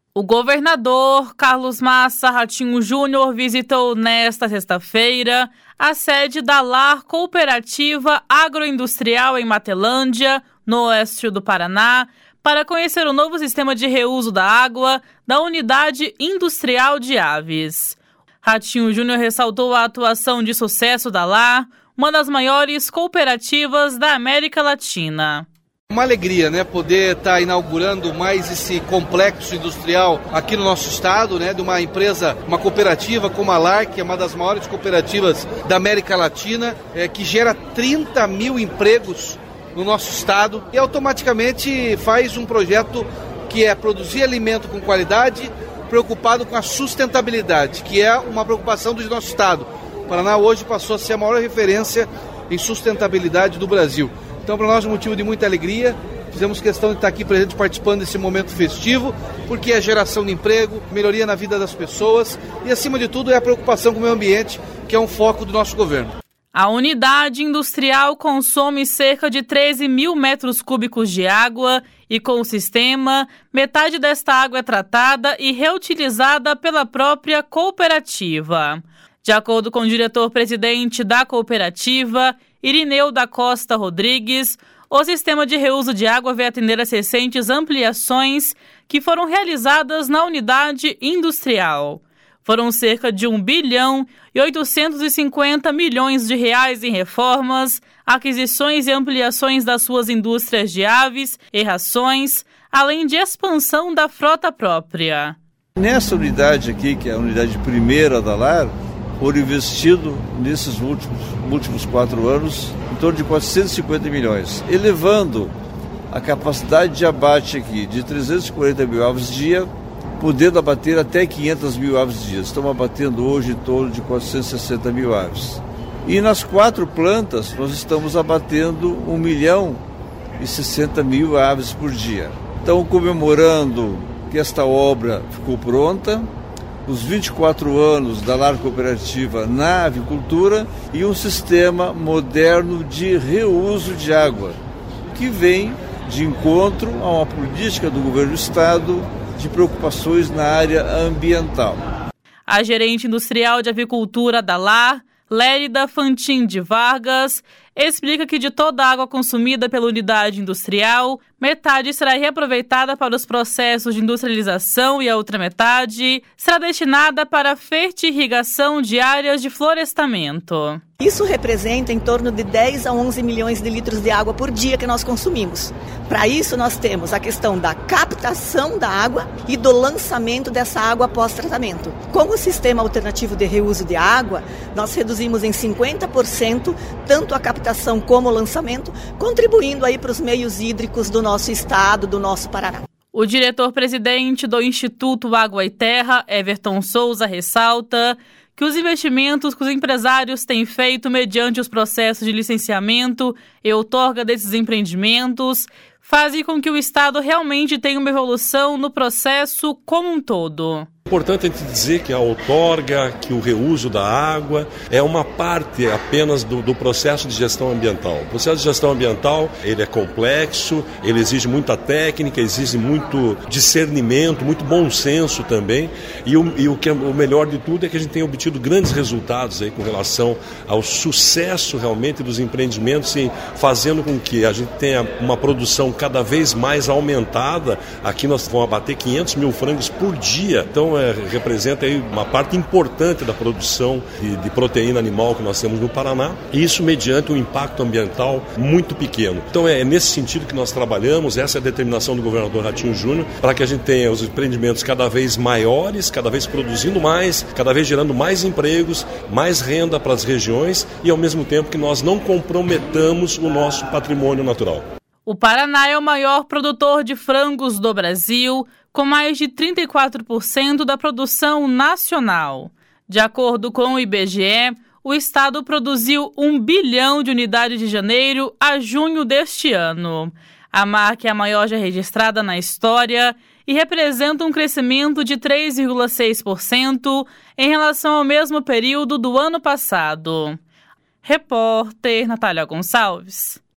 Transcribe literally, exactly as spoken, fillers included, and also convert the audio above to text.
O governador Carlos Massa Ratinho Júnior visitou nesta sexta-feira a sede da LAR Cooperativa Agroindustrial em Matelândia, no oeste do Paraná, para conhecer o novo sistema de reuso da água da Unidade Industrial de Aves. Ratinho Júnior ressaltou a atuação de sucesso da LAR, uma das maiores cooperativas da América Latina. Uma alegria, né, poder estar inaugurando mais esse complexo industrial aqui no nosso estado, né, de uma empresa, uma cooperativa como a LAR, que é uma das maiores cooperativas da América Latina, é, que gera trinta mil empregos no nosso estado e automaticamente faz um projeto que é produzir alimento com qualidade, preocupado com a sustentabilidade, que é uma preocupação do nosso estado. O Paraná hoje passou a ser a maior referência em sustentabilidade do Brasil. Então, para nós é um motivo de muita alegria, fizemos questão de estar aqui presente participando desse momento festivo, porque é geração de emprego, melhoria na vida das pessoas e, acima de tudo, é a preocupação com o meio ambiente, que é um foco do nosso governo. A unidade industrial consome cerca de treze mil metros cúbicos de água e, com o sistema, metade desta água é tratada e reutilizada pela própria cooperativa. De acordo com o diretor-presidente da cooperativa, Irineu da Costa Rodrigues, o sistema de reuso de água vai atender às recentes ampliações que foram realizadas na unidade industrial. Foram cerca de um bilhão e oitocentos e cinquenta milhões de reais em reformas, aquisições e ampliações das suas indústrias de aves e rações, além de expansão da frota própria. Nessa unidade aqui, que é a unidade primeira da LAR, foram investidos nesses últimos, últimos quatro anos em torno de quatrocentos e cinquenta milhões, elevando a capacidade de abate aqui de trezentos e quarenta mil aves dia, podendo abater até quinhentas mil aves dia. Estamos abatendo hoje em torno de quatrocentas e sessenta mil aves. E nas quatro plantas nós estamos abatendo um milhão e sessenta mil aves por dia. Então, comemorando que esta obra ficou pronta, os vinte e quatro anos da LAR Cooperativa na avicultura e um sistema moderno de reuso de água, que vem de encontro a uma política do governo do estado de preocupações na área ambiental. A gerente industrial de avicultura da LAR, Lérida Fantin de Vargas, explica que de toda a água consumida pela unidade industrial, metade será reaproveitada para os processos de industrialização e a outra metade será destinada para a fertirrigação de áreas de florestamento. Isso representa em torno de dez a onze milhões de litros de água por dia que nós consumimos. Para isso, nós temos a questão da captação da água e do lançamento dessa água pós-tratamento. Com o sistema alternativo de reuso de água, nós reduzimos em cinquenta por cento tanto a captação como o lançamento, contribuindo aí para os meios hídricos do nosso estado, do nosso Paraná. O diretor-presidente do Instituto Água e Terra, Everton Souza, ressalta que os investimentos que os empresários têm feito mediante os processos de licenciamento e outorga desses empreendimentos fazem com que o Estado realmente tenha uma evolução no processo como um todo. É importante a gente dizer que a outorga, que o reuso da água é uma parte apenas do, do processo de gestão ambiental. O processo de gestão ambiental ele é complexo, ele exige muita técnica, exige muito discernimento, muito bom senso também. E o, e o, que é, o melhor de tudo é que a gente tem obtido grandes resultados aí com relação ao sucesso realmente dos empreendimentos e fazendo com que a gente tenha uma produção cada vez mais aumentada. Aqui nós vamos abater quinhentos mil frangos por dia. Então, é, representa aí uma parte importante da produção de, de proteína animal que nós temos no Paraná, e isso mediante um impacto ambiental muito pequeno. Então é, é nesse sentido que nós trabalhamos, essa é a determinação do governador Ratinho Júnior, para que a gente tenha os empreendimentos cada vez maiores, cada vez produzindo mais, cada vez gerando mais empregos, mais renda para as regiões e ao mesmo tempo que nós não comprometamos o nosso patrimônio natural. O Paraná é o maior produtor de frangos do Brasil, com mais de trinta e quatro por cento da produção nacional. De acordo com o I B G E, o estado produziu um bilhão de unidades de janeiro a junho deste ano. A marca é a maior já registrada na história e representa um crescimento de três vírgula seis por cento em relação ao mesmo período do ano passado. Repórter Natália Gonçalves.